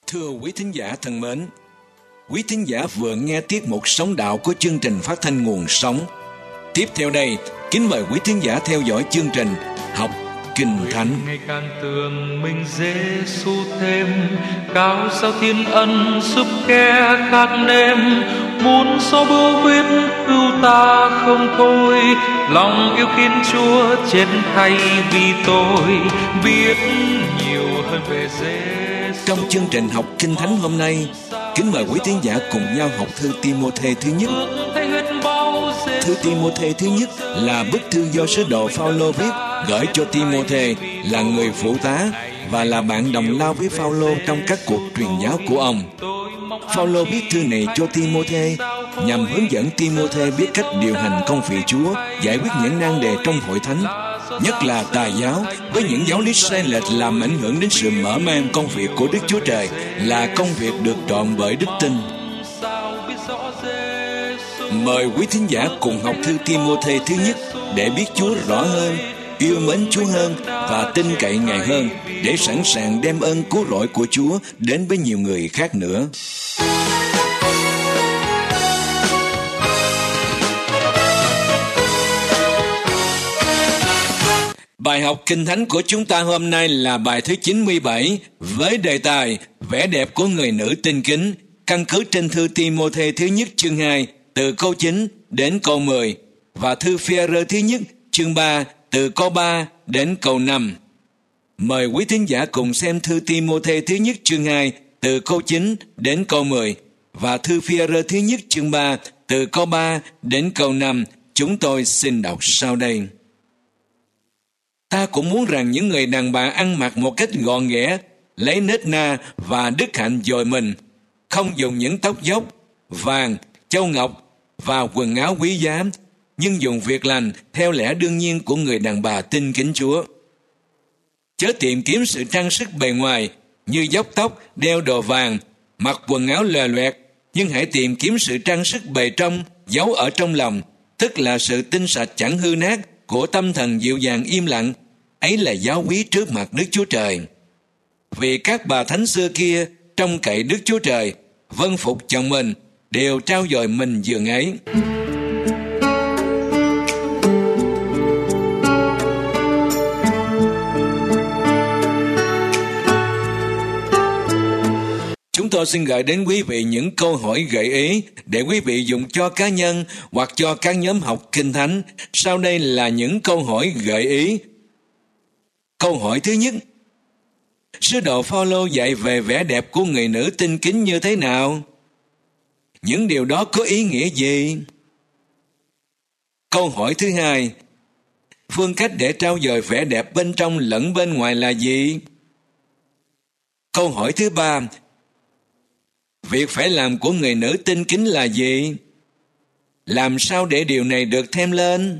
Thưa quý thính giả thân mến, quý thính giả vừa nghe tiết mục Sống Đạo của chương trình phát thanh Nguồn Sống. Tiếp theo đây, kính mời quý thính giả theo dõi chương trình Học Kinh Thánh. Ngày càng tưởng mình Giê-xu thêm, cao sao thiên ân giúp kẻ khác nêm, muốn xóa bưu huyết cứu ta không thôi, lòng yêu kính Chúa chết thay vì tôi, biết nhiều hơn về Giê-xu. Trong chương trình Học Kinh Thánh hôm nay, kính mời quý thính giả cùng nhau học thư Ti-mô-thê thứ nhất. Thư Ti-mô-thê thứ nhất là bức thư do sứ đồ Phao-lô viết gửi cho Ti-mô-thê là người phụ tá và là bạn đồng lao với Phao-lô trong các cuộc truyền giáo của ông. Phao-lô viết thư này cho Ti-mô-thê nhằm hướng dẫn Ti-mô-thê biết cách điều hành công việc Chúa, giải quyết những nan đề trong hội thánh, nhất là tà giáo với những giáo lý sai lệch làm ảnh hưởng đến sự mở mang công việc của Đức Chúa Trời là công việc được trọn bởi đức tin. Mời quý thính giả cùng học thư Ti-mô-thê thứ nhất để biết Chúa rõ hơn, yêu mến Chúa hơn và tin cậy Ngài hơn, để sẵn sàng đem ơn cứu rỗi của Chúa đến với nhiều người khác nữa. Bài học Kinh Thánh của chúng ta hôm nay là bài thứ 97 với đề tài Vẻ đẹp của người nữ tin kính, căn cứ trên thư Ti-mô-thê thứ nhất chương 2 từ câu 9 đến câu 10 và thư Phi-e-rơ thứ nhất chương 3 từ câu 3 đến câu 5. Mời quý thính giả cùng xem thư Ti-mô-thê thứ nhất chương 2 từ câu 9 đến câu 10 và thư Phi-e-rơ thứ nhất chương 3 từ câu 3 đến câu 5. Chúng tôi xin đọc sau đây. Ta cũng muốn rằng những người đàn bà ăn mặc một cách gọn ghẽ, lấy nết na và đức hạnh dội mình, không dùng những tóc dốc, vàng, châu ngọc và quần áo quý giá, nhưng dùng việc lành theo lẽ đương nhiên của người đàn bà tin kính Chúa. Chớ tìm kiếm sự trang sức bề ngoài như dốc tóc, đeo đồ vàng, mặc quần áo lòe loẹt, nhưng hãy tìm kiếm sự trang sức bề trong, giấu ở trong lòng, tức là sự tinh sạch chẳng hư nát của tâm thần dịu dàng im lặng. Ấy là giáo quý trước mặt Đức Chúa Trời. Vì các bà thánh xưa kia trông cậy Đức Chúa Trời, vâng phục chồng mình, đều trao dồi mình giường ấy. Chúng tôi xin gửi đến quý vị những câu hỏi gợi ý để quý vị dùng cho cá nhân hoặc cho các nhóm học Kinh Thánh. Sau đây là những câu hỏi gợi ý. Câu hỏi thứ nhất: sứ đồ Phao-lô dạy về vẻ đẹp của người nữ tin kính như thế nào? Những điều đó có ý nghĩa gì? Câu hỏi thứ hai: phương cách để trau dồi vẻ đẹp bên trong lẫn bên ngoài là gì? Câu hỏi thứ ba: việc phải làm của người nữ tin kính là gì? Làm sao để điều này được thêm lên?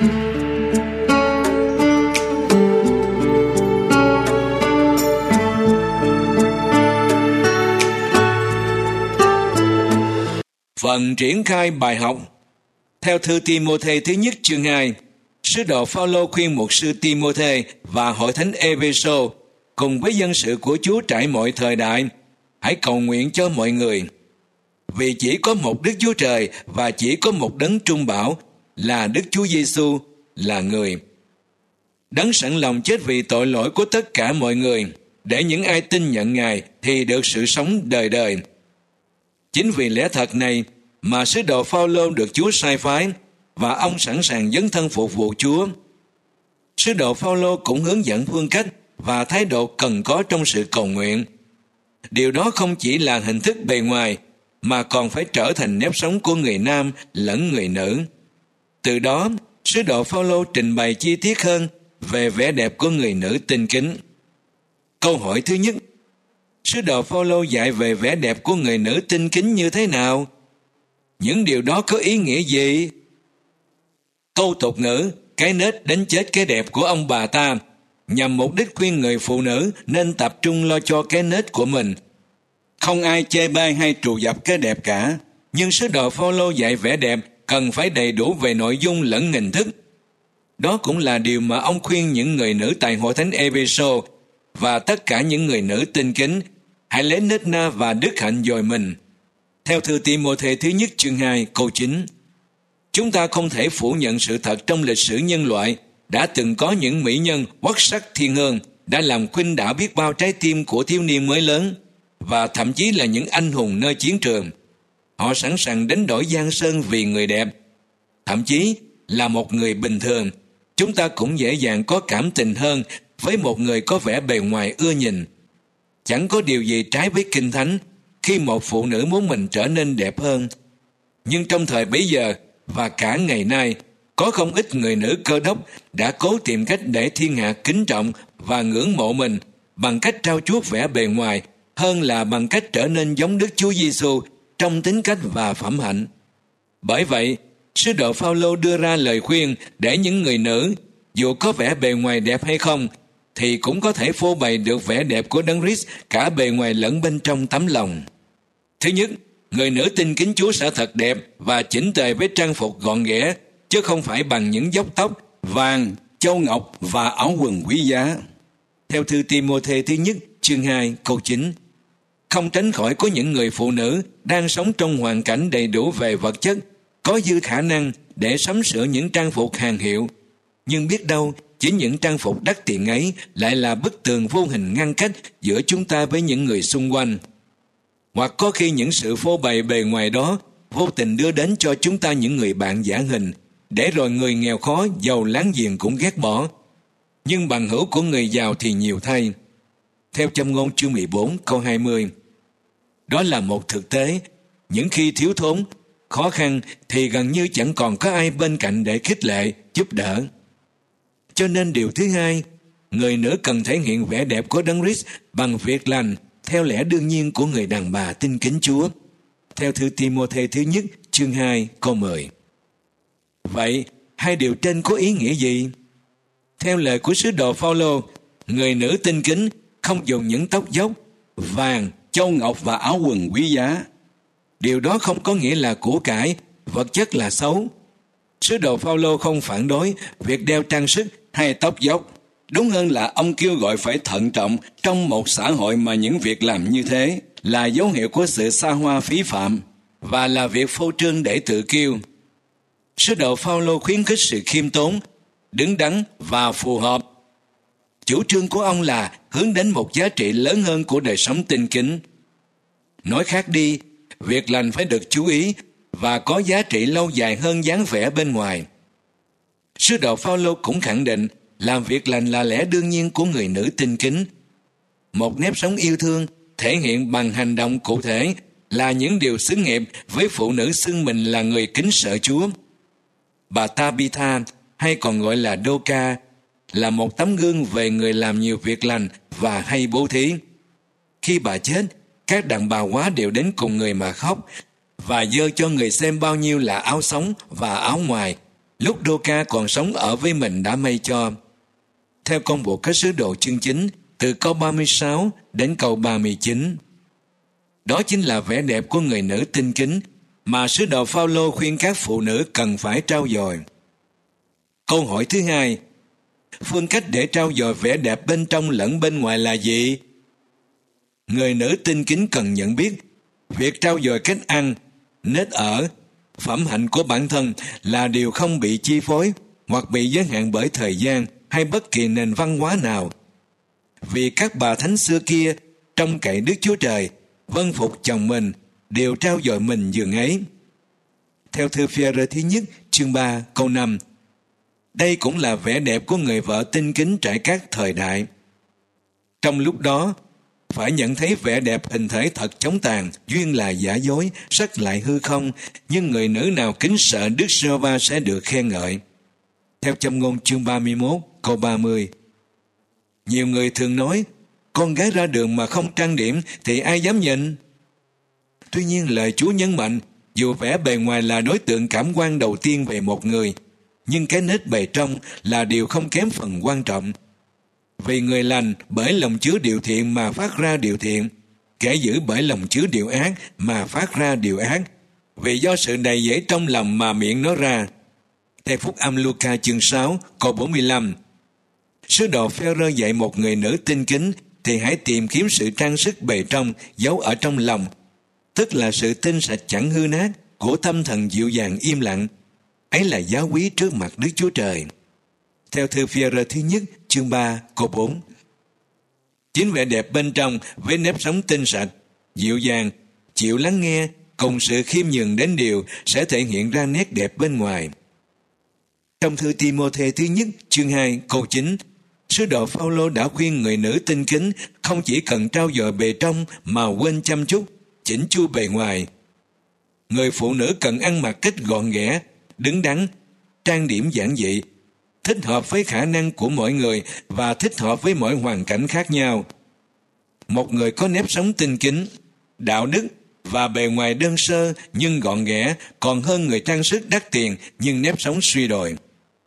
Phần triển khai bài học. Theo thư Ti-mô-thê thứ nhất chương 2, sứ đồ Phao-lô khuyên mục sư Ti-mô-thê và hội thánh Ê-phê-sô cùng với dân sự của Chúa trải mọi thời đại hãy cầu nguyện cho mọi người. Vì chỉ có một Đức Chúa Trời và chỉ có một đấng trung bảo là Đức Chúa Giê-xu là người. Đấng sẵn lòng chết vì tội lỗi của tất cả mọi người, để những ai tin nhận Ngài thì được sự sống đời đời. Chính vì lẽ thật này mà sứ đồ Phao-lô được Chúa sai phái và ông sẵn sàng dấn thân phục vụ Chúa. Sứ đồ Phao-lô cũng hướng dẫn phương cách và thái độ cần có trong sự cầu nguyện. Điều đó không chỉ là hình thức bề ngoài mà còn phải trở thành nếp sống của người nam lẫn người nữ. Từ đó, sứ đồ Phao-lô trình bày chi tiết hơn về vẻ đẹp của người nữ tin kính. Câu hỏi thứ nhất: sứ đồ Phao-lô dạy về vẻ đẹp của người nữ tin kính như thế nào? Những điều đó có ý nghĩa gì? Câu tục ngữ cái nết đánh chết cái đẹp của ông bà ta nhằm mục đích khuyên người phụ nữ nên tập trung lo cho cái nết của mình. Không ai chê bai hay trù dập cái đẹp cả, nhưng sứ đồ Phao-lô dạy vẻ đẹp cần phải đầy đủ về nội dung lẫn hình thức. Đó cũng là điều mà ông khuyên những người nữ tại hội thánh Ê-phê-sô và tất cả những người nữ tin kính hãy lấy nết na và đức hạnh dồi mình. Theo thư Ti-mô-thê thứ nhất chương 2 câu 9. Chúng ta không thể phủ nhận sự thật trong lịch sử nhân loại đã từng có những mỹ nhân quốc sắc thiên hương đã làm khuynh đảo biết bao trái tim của thiếu niên mới lớn, và thậm chí là những anh hùng nơi chiến trường. Họ sẵn sàng đánh đổi giang sơn vì người đẹp. Thậm chí là một người bình thường, chúng ta cũng dễ dàng có cảm tình hơn với một người có vẻ bề ngoài ưa nhìn. Chẳng có điều gì trái với Kinh Thánh khi một phụ nữ muốn mình trở nên đẹp hơn. Nhưng trong thời bấy giờ và cả ngày nay, có không ít người nữ Cơ Đốc đã cố tìm cách để thiên hạ kính trọng và ngưỡng mộ mình bằng cách trau chuốt vẻ bề ngoài hơn là bằng cách trở nên giống Đức Chúa Giêsu trong tính cách và phẩm hạnh. Bởi vậy, sứ đồ Phao-lô đưa ra lời khuyên để những người nữ, dù có vẻ bề ngoài đẹp hay không, thì cũng có thể phô bày được vẻ đẹp của Đấng Christ cả bề ngoài lẫn bên trong tấm lòng. Thứ nhất, người nữ tin kính Chúa sẽ thật đẹp và chỉnh tề với trang phục gọn ghẽ, chứ không phải bằng những dốc tóc, vàng, châu ngọc và áo quần quý giá. Theo thư Ti-mô-thê thứ nhất chương 2 câu 9. Không tránh khỏi có những người phụ nữ đang sống trong hoàn cảnh đầy đủ về vật chất, có dư khả năng để sắm sửa những trang phục hàng hiệu. Nhưng biết đâu, chính những trang phục đắt tiền ấy lại là bức tường vô hình ngăn cách giữa chúng ta với những người xung quanh. Hoặc có khi những sự phô bày bề ngoài đó vô tình đưa đến cho chúng ta những người bạn giả hình, để rồi người nghèo khó, giàu láng giềng cũng ghét bỏ. Nhưng bằng hữu của người giàu thì nhiều thay. Theo Châm ngôn chương 14 câu 20. Đó là một thực tế. Những khi thiếu thốn, khó khăn thì gần như chẳng còn có ai bên cạnh để khích lệ, giúp đỡ. Cho nên điều thứ hai, người nữ cần thể hiện vẻ đẹp của Đấng Christ bằng việc lành theo lẽ đương nhiên của người đàn bà tin kính Chúa. Theo thư Ti-mô-thê thứ nhất chương 2 câu 10. Vậy, hai điều trên có ý nghĩa gì? Theo lời của sứ đồ Phao-lô, người nữ tin kính không dùng những tóc dốc, vàng, châu ngọc và áo quần quý giá. Điều đó không có nghĩa là của cải, vật chất là xấu. Sứ đồ Phao-lô không phản đối việc đeo trang sức hay tóc dốc. Đúng hơn là ông kêu gọi phải thận trọng trong một xã hội mà những việc làm như thế là dấu hiệu của sự xa hoa phí phạm và là việc phô trương để tự kiêu. Sứ đồ Phao-lô khuyến khích sự khiêm tốn, đứng đắn và phù hợp. Chủ trương của ông là hướng đến một giá trị lớn hơn của đời sống tin kính. Nói khác đi, việc lành phải được chú ý và có giá trị lâu dài hơn dáng vẻ bên ngoài. Sứ đồ Phao-lô cũng khẳng định làm việc lành là lẽ đương nhiên của người nữ tin kính. Một nếp sống yêu thương thể hiện bằng hành động cụ thể là những điều xứng nghiệp với phụ nữ xưng mình là người kính sợ Chúa. Bà Tabitha, hay còn gọi là Đô-ca, là một tấm gương về người làm nhiều việc lành và hay bố thí. Khi bà chết, các đàn bà quá đều đến cùng người mà khóc và dơ cho người xem bao nhiêu là áo sống và áo ngoài, lúc Đô-ca còn sống ở với mình đã may cho. Theo Công vụ các sứ đồ chương 9, từ câu 36 đến câu 39. Đó chính là vẻ đẹp của người nữ tin kính mà sứ đồ Phao-lô khuyên các phụ nữ cần phải trau dồi. Câu hỏi thứ hai, phương cách để trau dồi vẻ đẹp bên trong lẫn bên ngoài là gì? Người nữ tin kính cần nhận biết, việc trau dồi cách ăn, nết ở, phẩm hạnh của bản thân là điều không bị chi phối hoặc bị giới hạn bởi thời gian hay bất kỳ nền văn hóa nào. Vì các bà thánh xưa kia trông cậy Đức Chúa Trời, vâng phục chồng mình, đều trau dồi mình dường ấy. Theo thư Phi-e-rơ thứ nhất chương 3 câu 5. Đây cũng là vẻ đẹp của người vợ tin kính trải các thời đại. Trong lúc đó, phải nhận thấy vẻ đẹp hình thể thật chóng tàn, duyên là giả dối, sắc lại hư không, nhưng người nữ nào kính sợ Đức Giê-hô-va sẽ được khen ngợi. Theo Châm ngôn chương 31 câu 30. Nhiều người thường nói, con gái ra đường mà không trang điểm thì ai dám nhìn? Tuy nhiên lời Chúa nhấn mạnh, dù vẻ bề ngoài là đối tượng cảm quan đầu tiên về một người, nhưng cái nết bề trong là điều không kém phần quan trọng. Vì người lành bởi lòng chứa điều thiện mà phát ra điều thiện, kẻ dữ bởi lòng chứa điều ác mà phát ra điều ác. Vì do sự đầy dẫy trong lòng mà miệng nó ra. Theo Phúc Âm Luca chương 6 câu 45. Sứ đồ Phêrô dạy một người nữ tin kính thì hãy tìm kiếm sự trang sức bề trong giấu ở trong lòng, tức là sự tinh sạch chẳng hư nát của tâm thần dịu dàng im lặng. Ấy là giá quý trước mặt Đức Chúa Trời. Theo thư Phi-e-rơ thứ nhất chương 3 câu 4. Chính vẻ đẹp bên trong với nếp sống tinh sạch, dịu dàng, chịu lắng nghe cùng sự khiêm nhường đến điều sẽ thể hiện ra nét đẹp bên ngoài. Trong thư Ti-mô-thê thứ nhất chương 2 câu 9, sứ đồ Phao-lô đã khuyên người nữ tinh kính không chỉ cần trau dồi bề trong mà quên chăm chút, chỉnh chu bề ngoài. Người phụ nữ cần ăn mặc cách gọn ghẽ, đứng đắn, trang điểm giản dị, thích hợp với khả năng của mỗi người và thích hợp với mỗi hoàn cảnh khác nhau. Một người có nếp sống tinh kính, đạo đức và bề ngoài đơn sơ nhưng gọn ghẽ còn hơn người trang sức đắt tiền nhưng nếp sống suy đồi.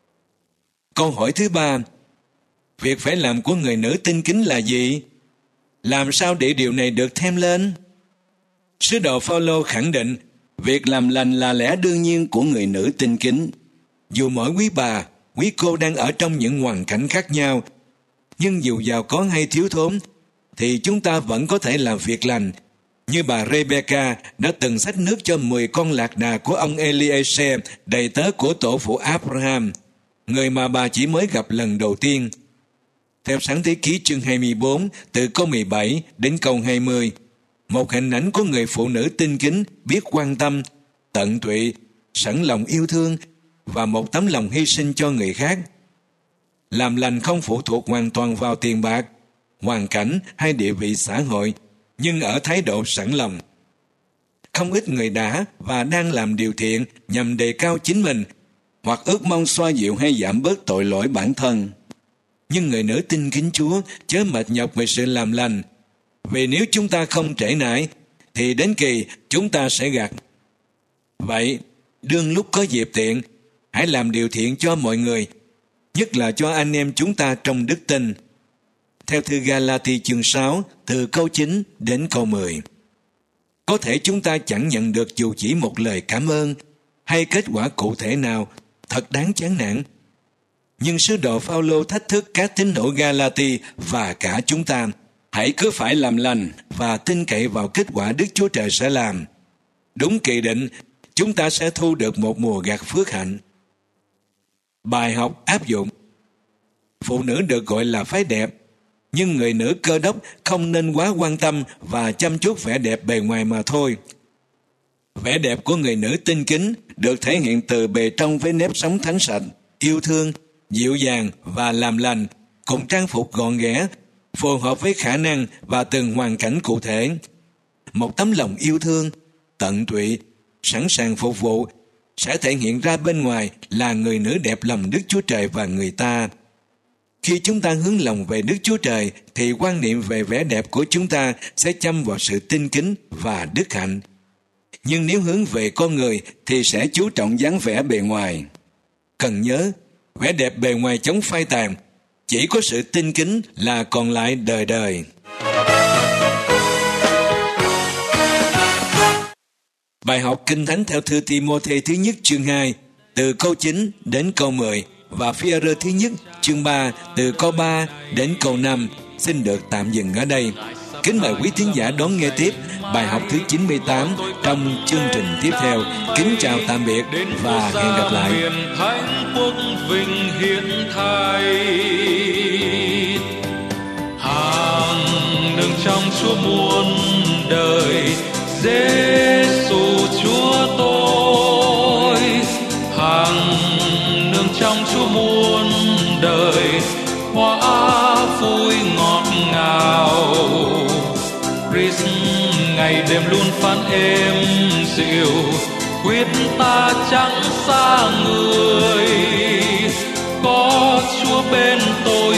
Câu hỏi thứ 3, việc phải làm của người nữ tinh kính là gì? Làm sao để điều này được thêm lên? Sứ đồ Phao-lô khẳng định việc làm lành là lẽ đương nhiên của người nữ tinh kính. Dù mỗi quý bà, quý cô đang ở trong những hoàn cảnh khác nhau, nhưng dù giàu có hay thiếu thốn, thì chúng ta vẫn có thể làm việc lành. Như bà Rebecca đã từng xách nước cho 10 con lạc đà của ông Eliezer, đầy tớ của tổ phụ Abraham, người mà bà chỉ mới gặp lần đầu tiên. Theo Sáng Thế Ký chương 24, từ câu 17 đến câu 20, một hình ảnh của người phụ nữ tinh kính, biết quan tâm, tận tụy, sẵn lòng yêu thương và một tấm lòng hy sinh cho người khác. Làm lành không phụ thuộc hoàn toàn vào tiền bạc, hoàn cảnh hay địa vị xã hội, nhưng ở thái độ sẵn lòng. Không ít người đã và đang làm điều thiện nhằm đề cao chính mình hoặc ước mong xoa dịu hay giảm bớt tội lỗi bản thân. Nhưng người nữ tin kính Chúa chớ mệt nhọc về sự làm lành, vì nếu chúng ta không trễ nải thì đến kỳ chúng ta sẽ gặt. Vậy, đương lúc có dịp tiện, hãy làm điều thiện cho mọi người, nhất là cho anh em chúng ta trong đức tin. Theo thư Ga-la-ti chương 6, từ câu 9 đến câu 10. Có thể chúng ta chẳng nhận được dù chỉ một lời cảm ơn hay kết quả cụ thể nào thật đáng chán nản. Nhưng sứ đồ Phao-lô thách thức các tín hữu Ga-la-ti và cả chúng ta, hãy cứ phải làm lành và tin cậy vào kết quả Đức Chúa Trời sẽ làm. Đúng kỳ định, chúng ta sẽ thu được một mùa gặt phước hạnh. Bài học áp dụng. Phụ nữ được gọi là phái đẹp, nhưng người nữ Cơ Đốc không nên quá quan tâm và chăm chút vẻ đẹp bề ngoài mà thôi. Vẻ đẹp của người nữ tinh kính được thể hiện từ bề trong với nếp sống thánh sạch, yêu thương, dịu dàng và làm lành, cùng trang phục gọn ghẽ, phù hợp với khả năng và từng hoàn cảnh cụ thể. Một tấm lòng yêu thương, tận tụy, sẵn sàng phục vụ sẽ thể hiện ra bên ngoài là người nữ đẹp lòng Đức Chúa Trời và người ta. Khi chúng ta hướng lòng về Đức Chúa Trời thì quan niệm về vẻ đẹp của chúng ta sẽ chăm vào sự tinh kính và đức hạnh. Nhưng nếu hướng về con người thì sẽ chú trọng dáng vẻ bề ngoài. Cần nhớ, vẻ đẹp bề ngoài chống phai tàn, chỉ có sự tinh kính là còn lại đời đời. Bài học Kinh Thánh theo thư Ti-mô-thê thứ nhất chương 2 từ câu 9 đến câu 10 và Phi-e-rơ thứ nhất chương 3 từ câu 3 đến câu 5 xin được tạm dừng ở đây. Kính mời quý thính giả đón nghe tiếp bài học thứ 98 trong chương trình tiếp theo. Kính chào tạm biệt và hẹn gặp lại. Thánh quốc vinh hiển thay, hàng nương trong Chúa muôn đời, Giê-xu Chúa tôi, hàng nương trong Chúa muôn đời, hoa vui ngọt ngào. Christ ngày đêm luôn phán êm dịu, quyết ta chẳng xa người, có Chúa bên tôi